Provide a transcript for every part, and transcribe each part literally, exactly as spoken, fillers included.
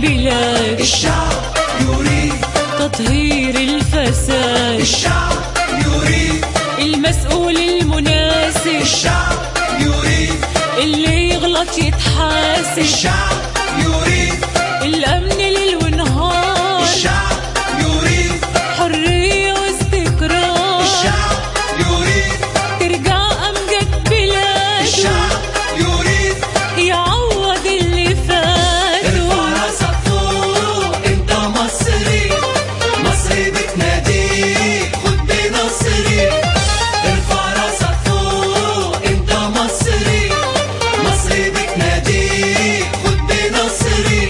البلاد. الشعب يريد تطهير الفساد. الشعب يريد المسؤول المناسب. الشعب يريد اللي يغلط يتحاسب. الشعب يريد الأمن ليل ونهار. الشعب يريد حرية واستقرار. الشعب يريد ترجع أمجد بلاده. الشعب يريد يعوض اللي فاته. ارفع راسك فوق انت مصري، مصري بتناديك خد بنصري. ارفع راسك فوق انت مصري، مصري بتناديك خد بنصري.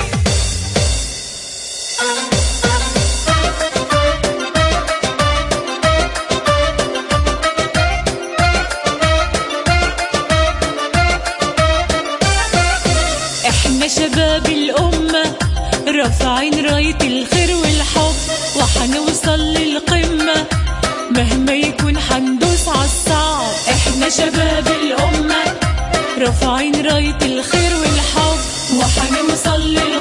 احنا شباب الأمة رافعين راية الخير والحب، وحنوصل للقمة مهما يكون حندوس عالصعب. احنا شباب الأمة رافعين راية الخير والحب، وحنوصل للقمة